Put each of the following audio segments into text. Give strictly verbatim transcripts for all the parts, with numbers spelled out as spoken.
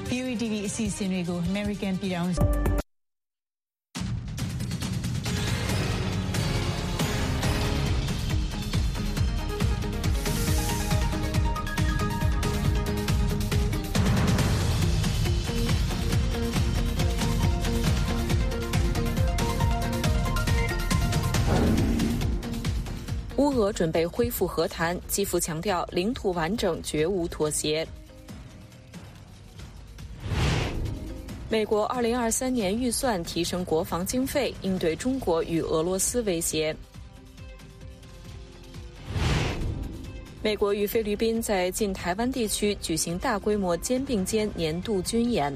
V O A T V အစီအစဉ်တွေကို American ပြည်ထောင်စု乌俄准备恢复和谈，基辅强调领土完整绝无妥协。美国二零二三年预算提升国防经费，应对中国与俄罗斯威胁。美国与菲律宾在近台湾地区举行大规模肩并肩年度军演。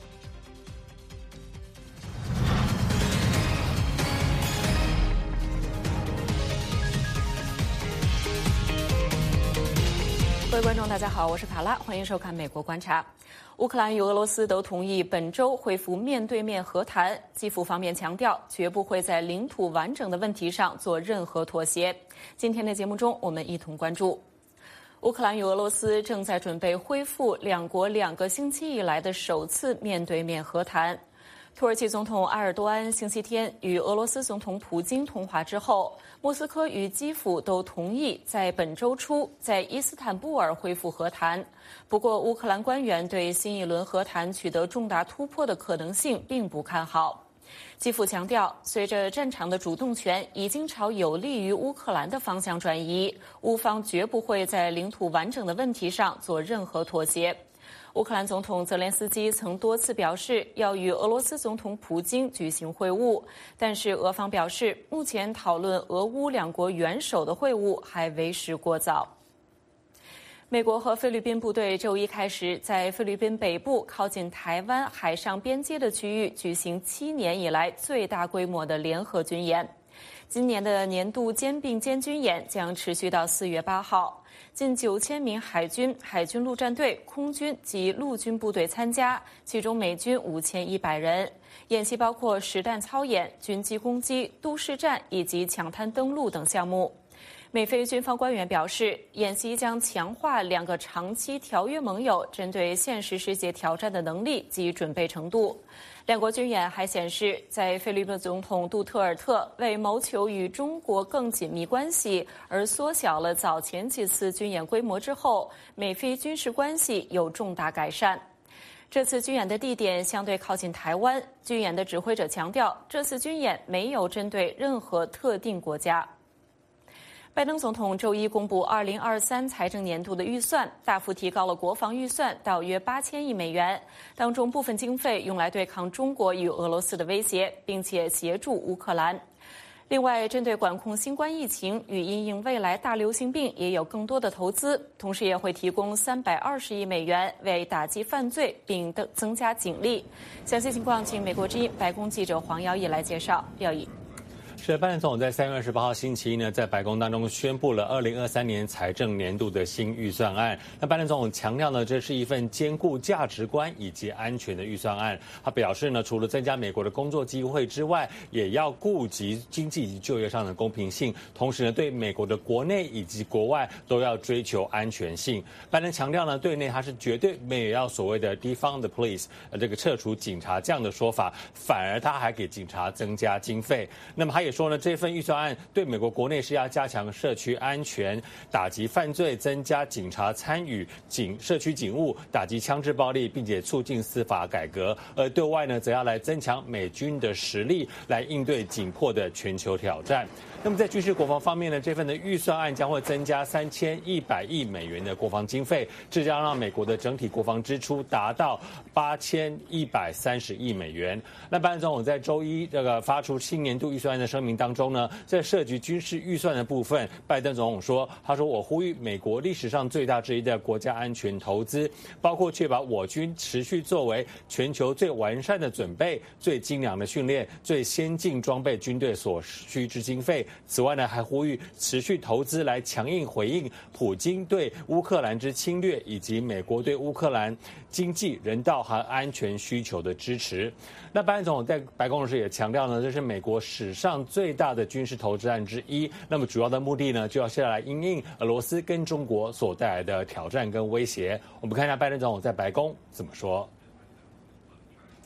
各位观众大家好，我是卡拉，欢迎收看美国观察。乌克兰与俄罗斯都同意本周恢复面对面和谈，基辅方面强调绝不会在领土完整的问题上做任何妥协。今天的节目中我们一同关注乌克兰与俄罗斯正在准备恢复两国两个星期以来的首次面对面和谈。土耳其总统埃尔多安星期天与俄罗斯总统普京通话之后，莫斯科与基辅都同意在本周初在伊斯坦布尔恢复和谈。不过，乌克兰官员对新一轮和谈取得重大突破的可能性并不看好。基辅强调，随着战场的主动权已经朝有利于乌克兰的方向转移，乌方绝不会在领土完整的问题上做任何妥协。乌克兰总统泽连斯基曾多次表示要与俄罗斯总统普京举行会晤，但是俄方表示，目前讨论俄乌两国元首的会晤还为时过早。美国和菲律宾部队周一开始在菲律宾北部靠近台湾海上边界的区域举行七年以来最大规模的联合军演。今年的年度肩并肩军演将持续到四月八号。近九千名海军、海军陆战队、空军及陆军部队参加，其中美军五千一百人。演习包括实弹操演、军机攻击、都市战以及抢滩登陆等项目。美菲军方官员表示，演习将强化两个长期条约盟友针对现实世界挑战的能力及准备程度。两国军演还显示，在菲律宾总统杜特尔特为谋求与中国更紧密关系而缩小了早前几次军演规模之后，美菲军事关系有重大改善。这次军演的地点相对靠近台湾，军演的指挥者强调，这次军演没有针对任何特定国家。拜登总统周一公布二零二三财政年度的预算，大幅提高了国防预算到约八千亿美元，当中部分经费用来对抗中国与俄罗斯的威胁，并且协助乌克兰。另外，针对管控新冠疫情与因应未来大流行病也有更多的投资，同时也会提供三百二十亿美元为打击犯罪并增加警力。详细情况请美国之音白宫记者黄耀义来介绍。耀义。 是，拜登总统在三月二十八号星期一呢，在白宫当中宣布了二零二三年财政年度的新预算案。那拜登总统强调呢，这是一份兼顾价值观以及安全的预算案。他表示呢，除了增加美国的工作机会之外，也要顾及经济及就业上的公平性，同时呢，对美国的国内以及国外都要追求安全性。拜登强调呢，对内他是绝对没有要所谓的 defund the police， 呃，这个撤除警察这样的说法，反而他还给警察增加经费。那么他也说呢，这份预算案对美国国内是要加强社区安全、打击犯罪、增加警察参与警社区警务、打击枪支暴力，并且促进司法改革；而对外呢，则要来增强美军的实力，来应对紧迫的全球挑战。那么在军事国防方面呢，这份的预算案将会增加三千一百亿美元的国防经费，这将让美国的整体国防支出达到八千一百三十亿美元。那拜登总统在周一这个发出新年度预算案的声明当中呢，在涉及军事预算的部分，拜登总统说，他说我呼吁美国历史上最大之一的国家安全投资，包括确保我军持续作为全球最完善的准备、最精良的训练、最先进装备军队所需之经费。此外呢，还呼吁持续投资来强硬回应普京对乌克兰之侵略，以及美国对乌克兰经济、人道和安全需求的支持。那拜登总统在白宫时也强调呢，这是美国史上最大的军事投资案之一。那么主要的目的呢，就要是来因应俄罗斯跟中国所带来的挑战跟威胁。我们看一下拜登总统在白宫怎么说。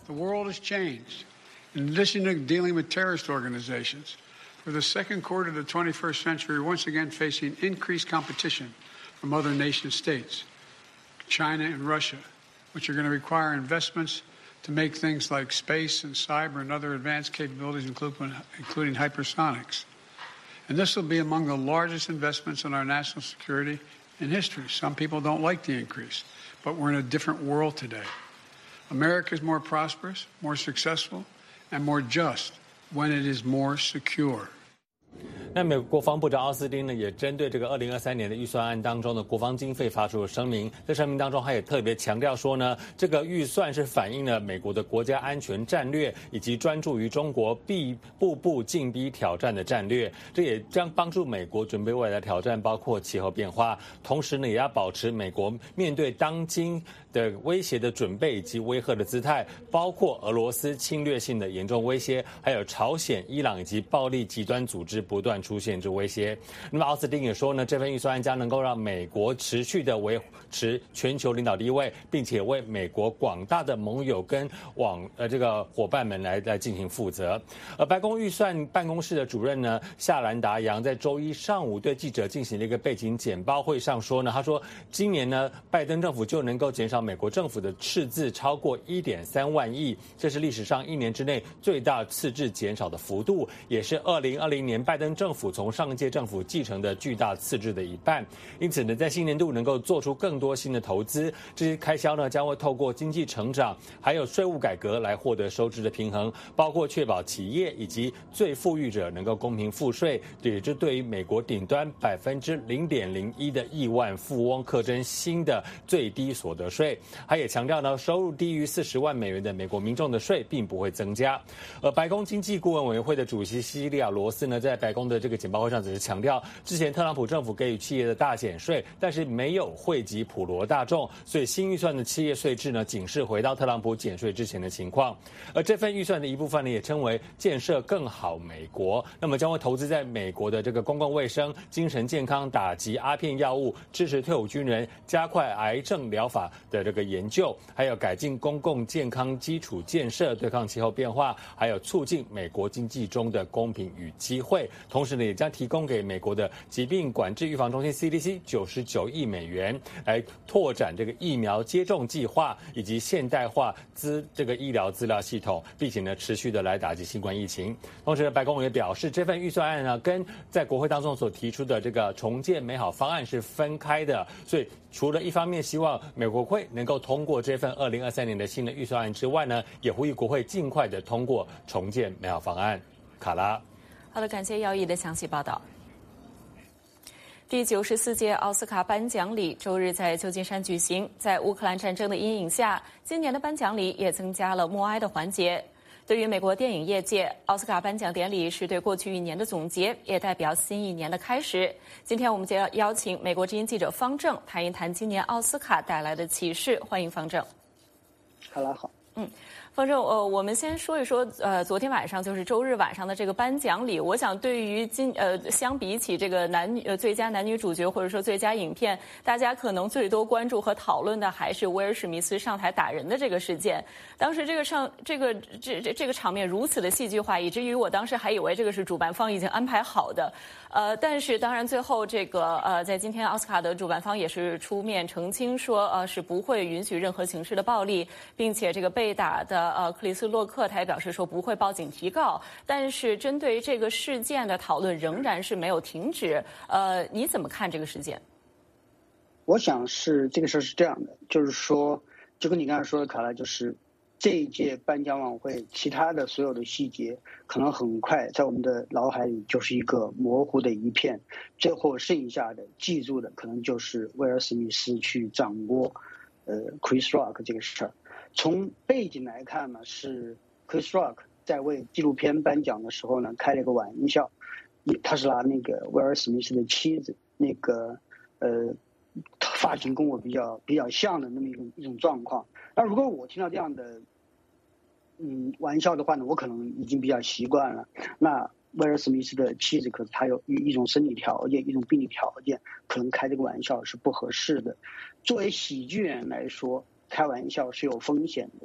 The world has changed. In addition to dealing with terrorist organizations, for the second quarter of the twenty-first century, we're once again facing increased competition from other nation states, China and Russia, which are going to require investments to make things like space and cyber and other advanced capabilities, including, including hypersonics. And this will be among the largest investments in our national security in history. Some people don't like the increase, but we're in a different world today. America is more prosperous, more successful, and more just when it is more secure. 那美国国防部长奥斯汀呢，也针对这个二零二三年的预算案当中的国防经费发出了声明。在声明当中，他也特别强调说呢，这个预算是反映了美国的国家安全战略以及专注于中国必步步进逼挑战的战略。这也将帮助美国准备未来的挑战，包括气候变化。同时呢，也要保持美国面对当今的威胁的准备以及威吓的姿态，包括俄罗斯侵略性的严重威胁，还有朝鲜、伊朗以及暴力极端组织不断出现之威胁。那么奥斯汀也说呢，这份预算案将能够让美国持续的维持全球领导地位，并且为美国广大的盟友跟网呃这个伙伴们来来进行负责。而白宫预算办公室的主任呢夏兰达扬在周一上午对记者进行了一个背景简报会上说呢，他说今年呢拜登政府就能够减少美国政府的赤字超过 一点三万亿，这是历史上一年之内最大赤字减少的幅度，也是二零二零年拜登政府从上届政府继承的巨大赤字的一半。因此呢，在新年度能够做出更多新的投资，这些开销呢将会透过经济成长还有税务改革来获得收支的平衡，包括确保企业以及最富裕者能够公平赋税，也就对于美国顶端百分之零点零一的亿万富翁课征新的最低所得税。他也强调呢，收入低于四十万美元的美国民众的税并不会增加。而白宫经济顾问委员会的主席西利亚罗斯呢，在白宫的这个简报会上只是强调，之前特朗普政府给予企业的大减税，但是没有惠及普罗大众，所以新预算的企业税制呢，仅是回到特朗普减税之前的情况。而这份预算的一部分呢，也称为建设更好美国，那么将会投资在美国的这个公共卫生、精神健康、打击阿片药物、支持退伍军人、加快癌症疗法的这个研究，还有改进公共健康基础建设、对抗气候变化，还有促进美国经济中的公平与机会。同时呢，也将提供给美国的疾病管制预防中心 C D C 九十九亿美元，来拓展这个疫苗接种计划以及现代化资这个医疗资料系统，并且呢持续的来打击新冠疫情。同时，白宫也表示，这份预算案呢跟在国会当中所提出的这个重建美好方案是分开的，所以除了一方面希望美国国会能够通过这份二零二三年的新的预算案之外呢，也呼吁国会尽快的通过重建美好方案。卡拉， 好的，感谢姚毅的详细报道。第九十四届奥斯卡颁奖礼周日在旧金山举行，在乌克兰战争的阴影下，今年的颁奖礼也增加了默哀的环节。对于美国电影业界，奥斯卡颁奖典礼是对过去一年的总结，也代表新一年的开始。今天我们就要邀请美国之音记者方正谈一谈今年奥斯卡带来的启示。欢迎方正。 好了，好。 嗯。方正，呃，我们先说一说，呃，昨天晚上就是周日晚上的这个颁奖礼。我想，对于今呃，相比起这个男女呃最佳男女主角或者说最佳影片，大家可能最多关注和讨论的还是威尔史密斯上台打人的这个事件。当时这个上这个这这这个场面如此的戏剧化，以至于我当时还以为这个是主办方已经安排好的。呃，但是当然最后这个呃，在今天奥斯卡的主办方也是出面澄清说，呃，是不会允许任何形式的暴力，并且这个被打的。呃，克里斯洛克他也表示说不会报警提告，但是针对于这个事件的讨论仍然是没有停止。呃，你怎么看这个事件？ 我想是这个事是这样的，就是说，就跟你刚才说的，卡拉，就是这一届颁奖晚会，其他的所有的细节，可能很快在我们的脑海里就是一个模糊的一片，最后剩下的记住的，可能就是威尔史密斯去掌掴呃 Chris Rock 这个事儿。从背景来看呢，是 Chris Rock 在为纪录片颁奖的时候呢，开了一个玩笑，他是拿那个威尔史密斯的妻子，那个呃发型跟我比较比较像的那么一种一种状况。那如果我听到这样的嗯玩笑的话呢，我可能已经比较习惯了。那威尔史密斯的妻子可能他有一一种生理条件，一种病理条件，可能开这个玩笑是不合适的。作为喜剧人来说，开玩笑是有风险的，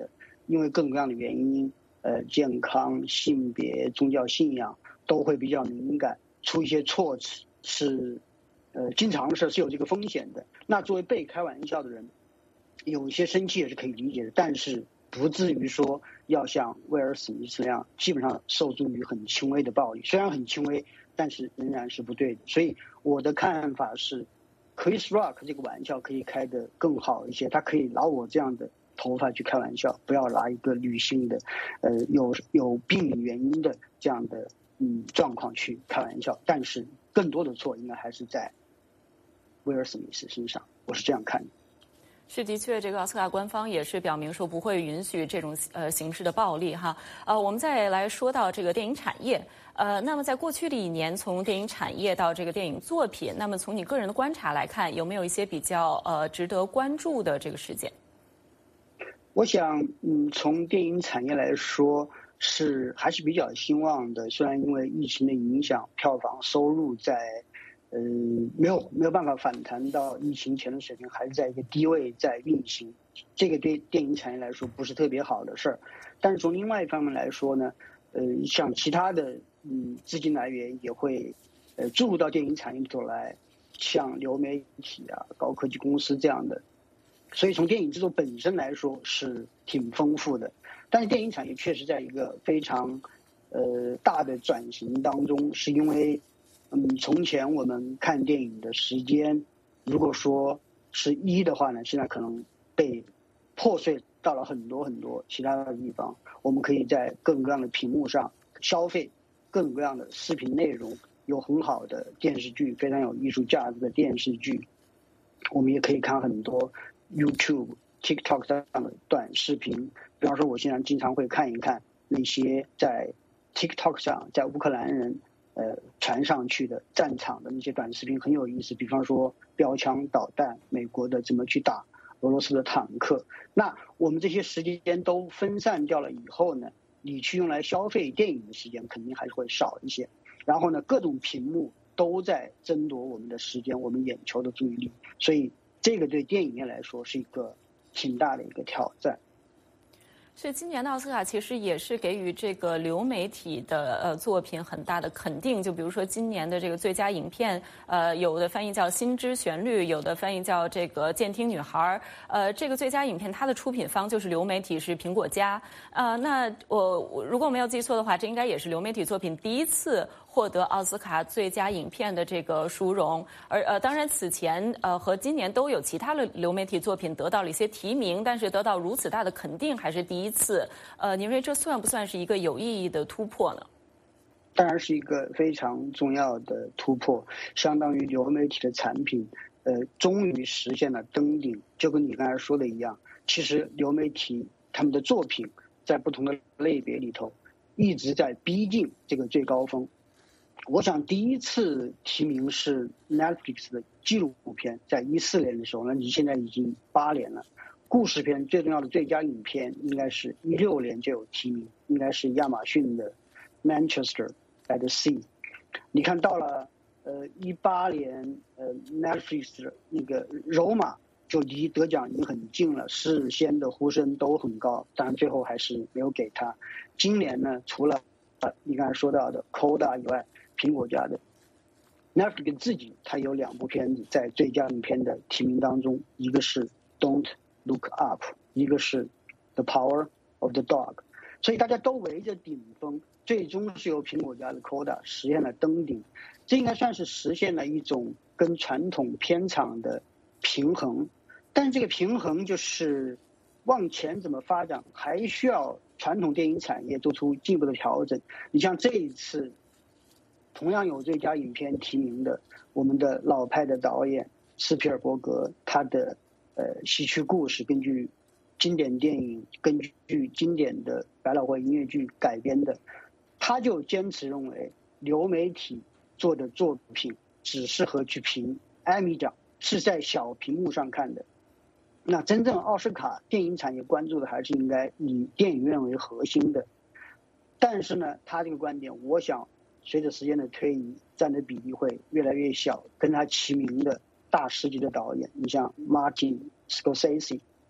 因为各种各样的原因，呃，健康、性别、宗教信仰都会比较敏感，出一些错词是，呃，经常是是有这个风险的。那作为被开玩笑的人，有一些生气也是可以理解的，但是不至于说要像威尔史密斯那样，基本上受助于很轻微的暴力，虽然很轻微，但是仍然是不对的。所以我的看法是 ，Chris Rock 这个玩笑可以开得更好一些，他可以拿我这样的头发去开玩笑，不要拿一个女性的，呃，有有病理原因的这样的嗯状况去开玩笑。但是更多的错应该还是在威尔史密斯身上，我是这样看的。 是，的确，这个奥斯卡官方也是表明说不会允许这种呃形式的暴力哈。呃，我们再来说到这个电影产业，呃，那么在过去的一年，从电影产业到这个电影作品，那么从你个人的观察来看，有没有一些比较呃值得关注的这个事件？ 我想，嗯，从电影产业来说，是还是比较兴旺的。虽然因为疫情的影响，票房收入在。呃，没有没有办法反弹到疫情前的水平，还是在一个低位在运行，这个对电影产业来说不是特别好的事儿。但是从另外一方面来说呢，呃，像其他的嗯资金来源也会呃注入到电影产业里头来，像流媒体啊、高科技公司这样的。所以从电影制作本身来说是挺丰富的，但是电影产业确实在一个非常呃大的转型当中，是因为。嗯，从前我们看电影的时间，如果说是一的话呢，现在可能被破碎到了很多很多其他的地方。我们可以在各种各样的屏幕上消费各种各样的视频内容，有很好的电视剧，非常有艺术价值的电视剧。我们也可以看很多 YouTube、TikTok 上的短视频。比方说，我现在经常会看一看那些在 TikTok 上，在乌克兰人。呃，传上去的战场的那些短视频很有意思，比方说标枪导弹，美国的怎么去打俄罗斯的坦克。那我们这些时间都分散掉了以后呢，你去用来消费电影的时间肯定还是会少一些。然后呢，各种屏幕都在争夺我们的时间，我们眼球的注意力，所以这个对电影业来说是一个挺大的一个挑战。 所以今年的奥斯卡其实也是给予这个流媒体的呃作品很大的肯定，就比如说今年的这个最佳影片，呃，有的翻译叫《心之旋律》，有的翻译叫这个《监听女孩》。呃，这个最佳影片它的出品方就是流媒体，是苹果家。呃，那我我如果没有记错的话，这应该也是流媒体作品第一次获得奥斯卡最佳影片的这个殊荣。而呃，当然此前呃和今年都有其他的流媒体作品得到了一些提名，但是得到如此大的肯定还是第一。第一次，呃，您认为这算不算是一个有意义的突破呢？ 当然是一个非常重要的突破，相当于流媒体的产品，呃，终于实现了登顶。就跟你刚才说的一样，其实流媒体他们的作品在不同的类别里头，一直在逼近这个最高峰。我想第一次提名是 Netflix 的纪录片，在一四年的时候，那离现在已经八年了。故事片最重要的最佳影片应该是一六年就有提名，应该是亚马逊的 Manchester by the Sea。你看到了，呃，一八年，呃 ，Netflix 的那个罗马就离得奖已经很近了，事先的呼声都很高，当然最后还是没有给他。今年呢，除了呃你刚才说到的 Coda 以外，苹果家的 Netflix 自己它有两部片子在最佳影片的提名当中，一个是 Don't Look Up， 一个是 The Power of the Dog， 所以大家都围着顶峰，最终是由苹果家的 Coda 实现了登顶。这应该算是实现了一种跟传统片场的平衡，但这个平衡就是往前怎么发展，还需要传统电影产业做出进一步的调整。你像这一次同样有最佳影片提名的我们的老派的导演斯皮尔伯格，他的呃，戏曲故事根据经典电影、根据经典的百老汇音乐剧改编的，他就坚持认为流媒体做的作品只适合去评艾米奖，是在小屏幕上看的。那真正奥斯卡电影产业关注的还是应该以电影院为核心的。但是呢，他这个观点，我想随着时间的推移，占的比例会越来越小。跟他齐名的大师级的导演，你像 Martin Scorsese，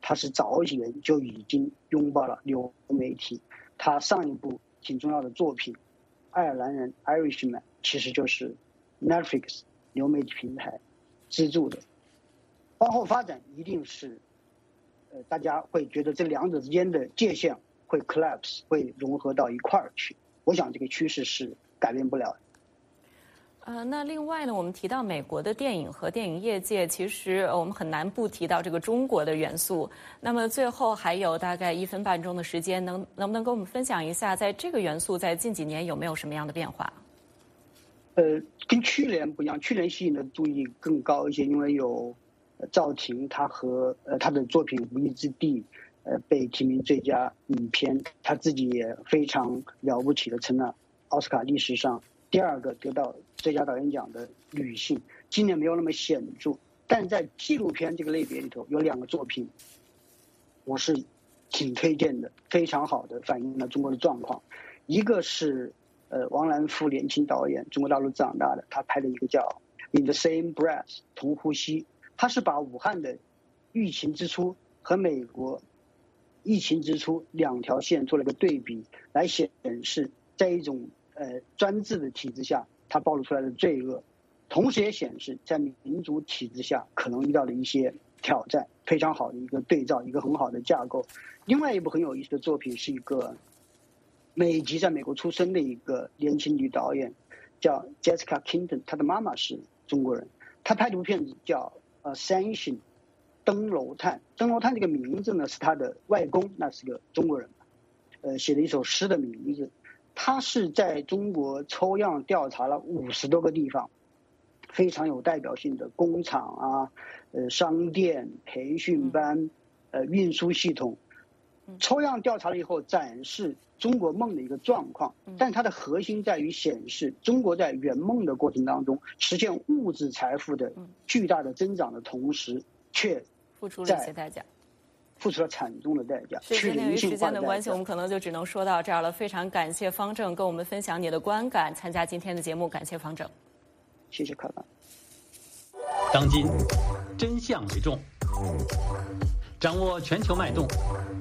他是早几年就已经拥抱了流媒体。他上一部挺重要的作品《爱尔兰人》Irishman 其实就是 Netflix 流媒体平台资助的。往后发展一定是，呃，大家会觉得这两者之间的界限会 collapse， 会融合到一块儿去。我想这个趋势是改变不了的。 呃，那另外呢，我们提到美国的电影和电影业界，其实我们很难不提到这个中国的元素。那么最后还有大概一分半钟的时间，能能不能跟我们分享一下，在这个元素在近几年有没有什么样的变化？ 呃，跟去年不一样，去年吸引的注意力更高一些，因为有赵婷他和呃他的作品《无依之地》呃被提名最佳影片，他自己也非常了不起的成了奥斯卡历史上第二个得到最佳导演奖的女性。今年没有那么显著，但在纪录片这个类别里头有两个作品我是挺推荐的，非常好的反映了中国的状况。一个是呃王兰夫年轻导演，中国大陆长大的，他拍的一个叫 In the Same Breath 同呼吸，他是把武汉的疫情之初和美国疫情之初两条线做了一个对比，来显示在一种呃专制的体制下它暴露出来的罪恶，同时也显示在民主体制下可能遇到的一些挑战，非常好的一个对照，一个很好的架构。另外一部很有意思的作品是一个美籍在美国出生的一个年轻女导演，叫 Jessica Kington， 她的妈妈是中国人。她拍的一部片子叫呃 Ascension 登楼探。登楼探这个名字呢是她的外公，那是个中国人，呃写了一首诗的名字。她是在中国抽样调查了五十多个地方，非常有代表性的工厂啊、呃商店、培训班、呃运输系统，抽样调查了以后展示中国梦的一个状况，但它的核心在于显示中国在圆梦的过程当中实现物质财富的巨大的增长的同时，却付出了一些代价， 付出了惨重的代价。 是，由于时间的关系，我们可能就只能说到这儿了。非常感谢方正跟我们分享你的观感，参加今天的节目，感谢方正。 谢谢卡卡。 当今真相为重，掌握全球脉动，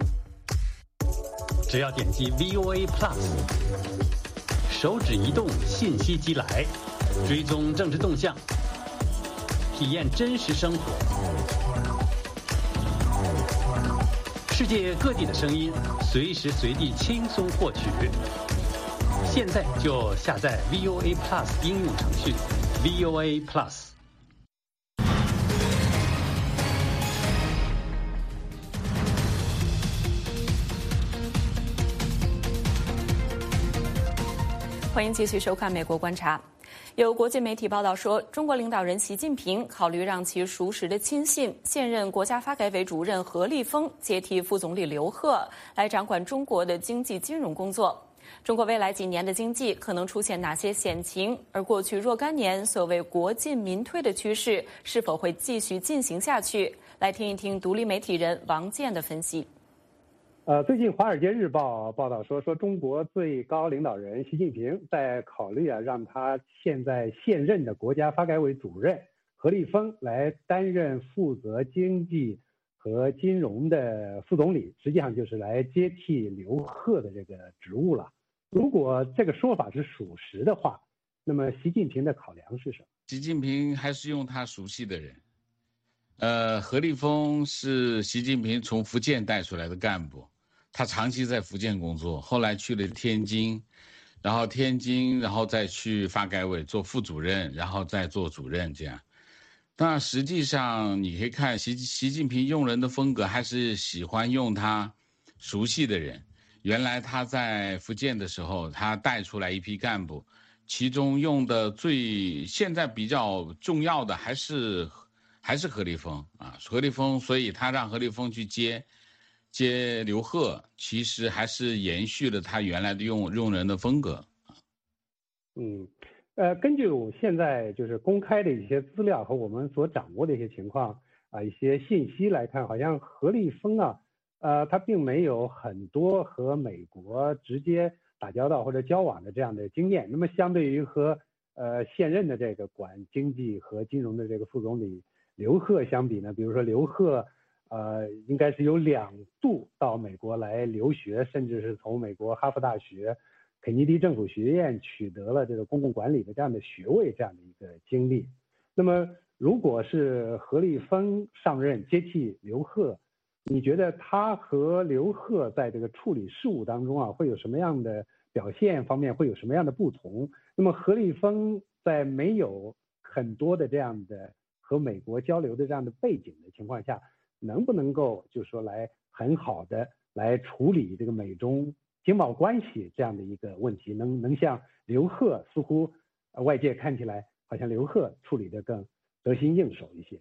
只要点击 V O A Plus， 手指移动，信息即来，追踪政治动向，体验真实生活，世界各地的声音，随时随地轻松获取。现在就下载 V O A Plus 应用程序 V O A Plus。 欢迎继续收看《美国观察》。有国际媒体报道说，中国领导人习近平考虑让其熟识的亲信、现任国家发改委主任何立峰接替副总理刘鹤，来掌管中国的经济金融工作。中国未来几年的经济可能出现哪些险情？而过去若干年所谓国进民退的趋势是否会继续进行下去？来听一听独立媒体人王健的分析。 呃，最近《华尔街日报》报道说，说中国最高领导人习近平在考虑啊，让他现在现任的国家发改委主任何立峰来担任负责经济和金融的副总理，实际上就是来接替刘鹤的这个职务了。如果这个说法是属实的话，那么习近平的考量是什么？ 习近平还是用他熟悉的人。呃，何立峰是习近平从福建带出来的干部。他长期在福建工作，后来去了天津，然后天津，然后再去发改委做副主任，然后再做主任这样。但实际上你可以看习习近平用人的风格，还是喜欢用他熟悉的人。原来他在福建的时候，他带出来一批干部，其中用的最现在比较重要的还是还是何立峰啊，何立峰，所以他让何立峰去接。接刘鹤，其实还是延续了他原来的用用人的风格。 嗯，呃，根据我现在就是公开的一些资料和我们所掌握的一些情况啊，一些信息来看，好像何立峰啊，呃，他并没有很多和美国直接打交道或者交往的这样的经验。那么，相对于和呃现任的这个管经济和金融的这个副总理刘鹤相比呢，比如说刘鹤。 呃，应该是有两度到美国来留学，甚至是从美国哈佛大学、肯尼迪政府学院取得了这个公共管理的这样的学位，这样的一个经历。那么，如果是何立峰上任接替刘鹤，你觉得他和刘鹤在这个处理事务当中啊，会有什么样的表现方面会有什么样的不同？那么何立峰在没有很多的这样的和美国交流的这样的背景的情况下，能不能够就是说来很好的来处理这个美中经贸关系这样的一个问题，能能像刘鹤似乎外界看起来好像刘鹤处理的更得心应手一些。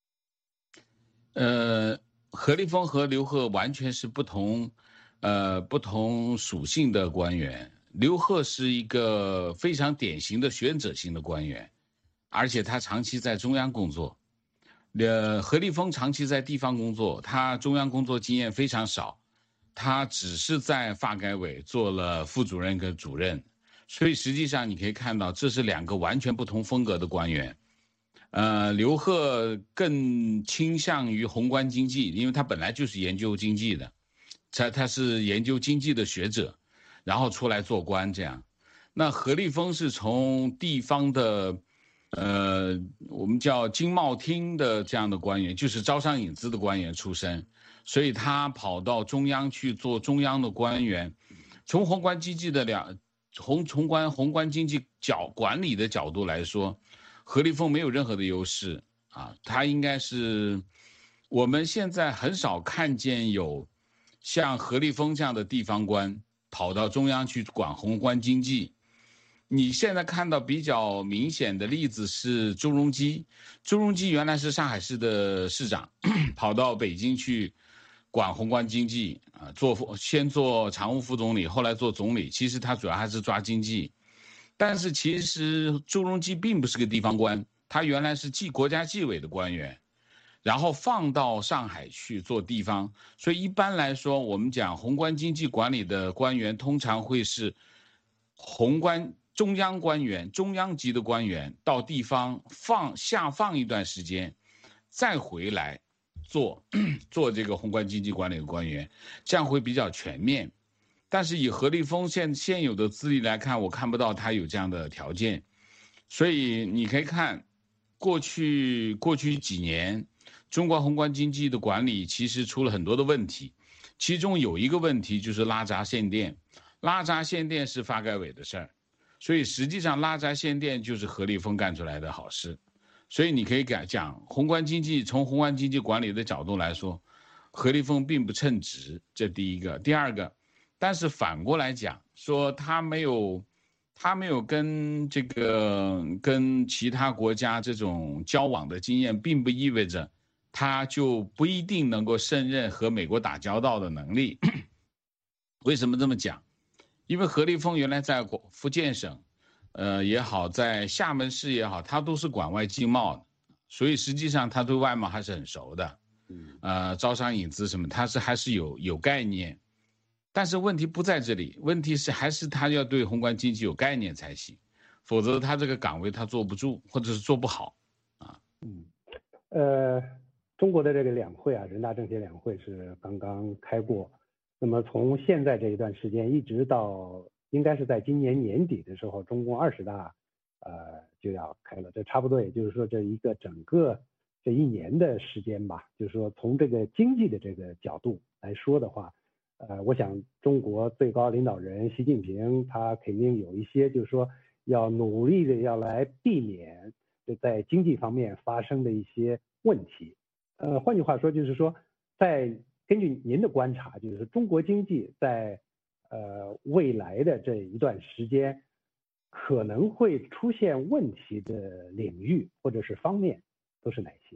呃，何立峰和刘鹤完全是不同，呃，不同属性的官员。刘鹤是一个非常典型的学者型的官员，而且他长期在中央工作。呃，何立峰长期在地方工作，他中央工作经验非常少，他只是在发改委做了副主任跟主任，所以实际上你可以看到，这是两个完全不同风格的官员。呃，刘鹤更倾向于宏观经济，因为他本来就是研究经济的，他他是研究经济的学者，然后出来做官这样。那何立峰是从地方的，呃，我们叫经贸厅的这样的官员，就是招商引资的官员出身，所以他跑到中央去做中央的官员。从宏观经济的两宏宏观宏观经济角管理的角度来说，何立峰没有任何的优势啊，他应该是我们现在很少看见有像何立峰这样的地方官跑到中央去管宏观经济。你现在看到比较明显的例子是朱镕基，朱镕基原来是上海市的市长，跑到北京去管宏观经济啊，做先做常务副总理，后来做总理，其实他主要还是抓经济。但是其实朱镕基并不是个地方官，他原来是纪国家纪委的官员，然后放到上海去做地方。所以一般来说，我们讲宏观经济管理的官员通常会是宏观中央官员，中央级的官员到地方放下放一段时间，再回来做做这个宏观经济管理的官员，这样会比较全面。但是以何立峰现现有的资历来看，我看不到他有这样的条件。所以你可以看过去过去几年中国宏观经济的管理其实出了很多的问题，其中有一个问题就是拉闸限电。拉闸限电是发改委的事儿，所以实际上拉闸限电就是何立峰干出来的好事。所以你可以讲宏观经济，从宏观经济管理的角度来说，何立峰并不称职，这第一个。第二个，但是反过来讲，说他没有，他没有跟这个跟其他国家这种交往的经验，并不意味着他就不一定能够胜任和美国打交道的能力。为什么这么讲？因为何立峰原来在福建省，呃也好，在厦门市也好，他都是管外经贸的，所以实际上他对外贸还是很熟的，呃，招商引资什么，他是还是有有概念。但是问题不在这里，问题是还是他要对宏观经济有概念才行，否则他这个岗位他坐不住，或者是做不好啊。 嗯，呃，中国的这个两会啊，人大政协两会是刚刚开过。那么从现在这一段时间一直到应该是在今年年底的时候，中共二十大呃就要开了，这差不多也就是说这一个整个这一年的时间吧。就是说从这个经济的这个角度来说的话，呃，我想中国最高领导人习近平他肯定有一些就是说要努力的要来避免在经济方面发生的一些问题。呃，换句话说就是说在根据您的观察，就是中国经济在呃未来的这一段时间可能会出现问题的领域或者是方面都是哪些？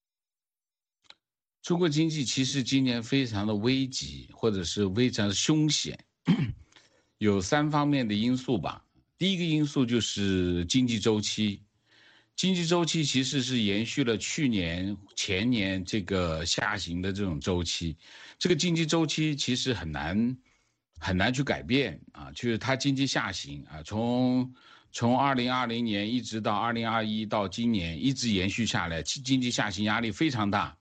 中国经济其实今年非常的危急，或者是非常凶险，有三方面的因素吧。第一个因素就是经济周期。经济周期其实是延续了去年前年这个下行的这种周期，这个经济周期其实很难很难去改变啊，就是它经济下行啊，从从二零二零年一直到二零二一到今年一直延续下来，经济下行压力非常大，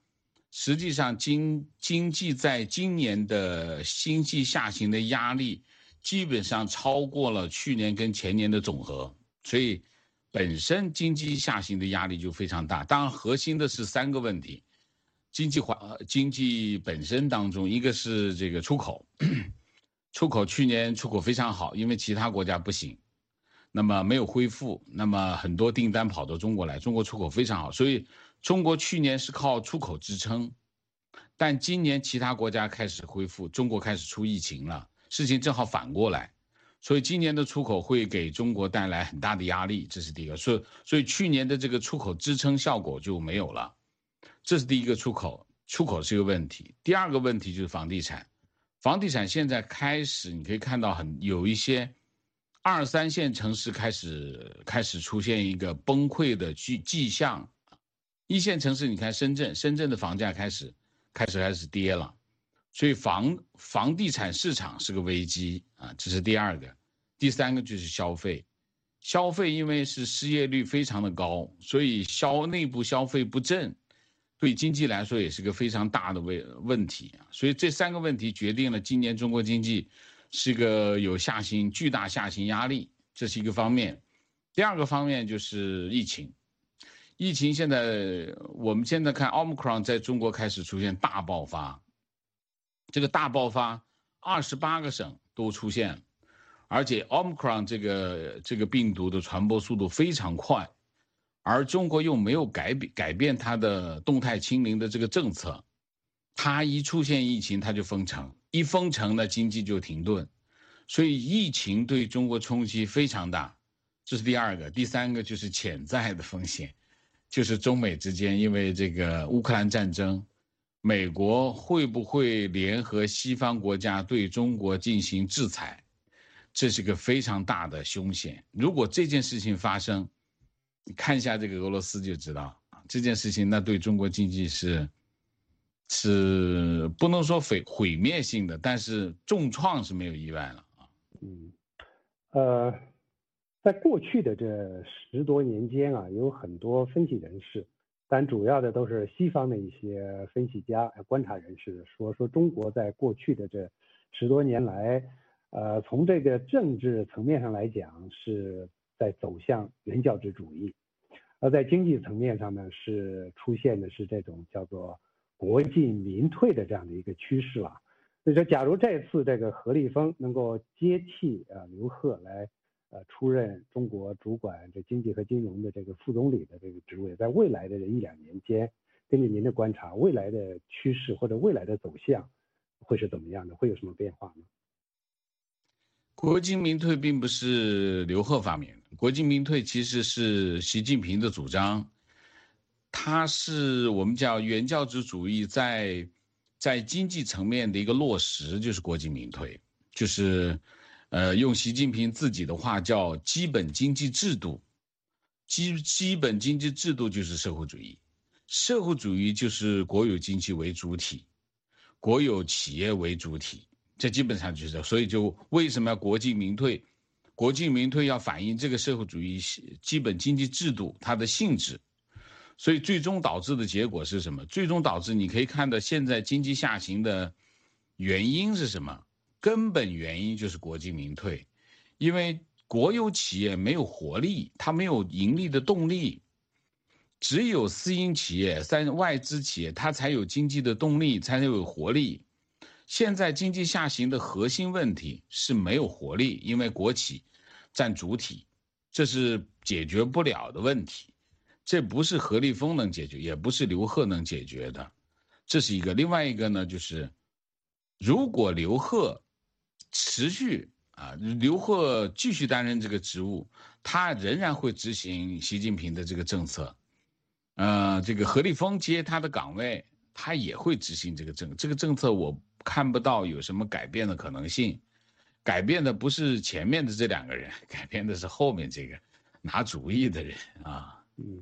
实际上经经济在今年的经济下行的压力基本上超过了去年跟前年的总和，所以本身经济下行的压力就非常大。当然核心的是三个问题，经济环经济本身当中，一个是这个出口，出口去年出口非常好，因为其他国家不行，那么没有恢复，那么很多订单跑到中国来，中国出口非常好，所以中国去年是靠出口支撑，但今年其他国家开始恢复，中国开始出疫情了，事情正好反过来，所以今年的出口会给中国带来很大的压力，这是第一个。所以所以去年的这个出口支撑效果就没有了，这是第一个，出口出口是一个问题。第二个问题就是房地产，房地产现在开始你可以看到很有一些二三线城市开始开始出现一个崩溃的迹迹象，一线城市你看深圳，深圳的房价开始开始开始跌了，所以房房地产市场是个危机啊，这是第二个。第三个就是消费，消费因为是失业率非常的高，所以消内部消费不振，对经济来说也是个非常大的问问题啊。所以这三个问题决定了今年中国经济是个有下行巨大下行压力，这是一个方面。第二个方面就是疫情，疫情现在我们现在看 Omicron 在中国开始出现大爆发，这个大爆发二十八个省都出现了，而且 Omicron 这个这个病毒的传播速度非常快，而中国又没有改变改变它的动态清零的这个政策，它一出现疫情它就封城，一封城呢经济就停顿，所以疫情对中国冲击非常大，这是第二个。第三个就是潜在的风险，就是中美之间因为这个乌克兰战争，美国会不会联合西方国家对中国进行制裁，这是个非常大的凶险。如果这件事情发生，你看一下这个俄罗斯就知道，这件事情那对中国经济是是不能说毁毁灭性的，但是重创是没有意外了啊。 嗯，呃，在过去的这十多年间啊，有很多分析人士，但主要的都是西方的一些分析家、观察人士说，说中国在过去的这十多年来，呃，从这个政治层面上来讲，是在走向原教旨主义，而在经济层面上呢，是出现的是这种叫做国进民退的这样的一个趋势了。所以说，假如这次这个何立峰能够接替啊、呃、刘鹤来呃出任中国主管这经济和金融的这个副总理的这个职位，在未来的这一两年间，根据您的观察，未来的趋势或者未来的走向会是怎么样的？会有什么变化呢？ 国进民退并不是刘鹤发明的，国进民退其实是习近平的主张，它是我们叫原教旨主义在在经济层面的一个落实，就是国进民退，就是呃用习近平自己的话叫基本经济制度，基基本经济制度就是社会主义，社会主义就是国有经济为主体，国有企业为主体。这基本上就是这，所以就为什么要国进民退？国进民退要反映这个社会主义基本经济制度它的性质，所以最终导致的结果是什么？最终导致你可以看到现在经济下行的原因是什么？根本原因就是国进民退，因为国有企业没有活力，它没有盈利的动力，只有私营企业、三外资企业，它才有经济的动力，才有活力。现在经济下行的核心问题是没有活力，因为国企占主体，这是解决不了的问题，这不是何立峰能解决，也不是刘鹤能解决的，这是一个。另外一个呢，就是如果刘鹤持续啊，刘鹤继续担任这个职务，他仍然会执行习近平的这个政策，呃，这个何立峰接他的岗位，他也会执行这个政这个政策，我看不到有什么改变的可能性。改变的不是前面的这两个人，改变的是后面这个拿主意的人啊。 嗯。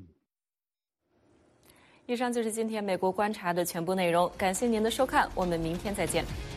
以上就是今天美国观察的全部内容，感谢您的收看，我们明天再见。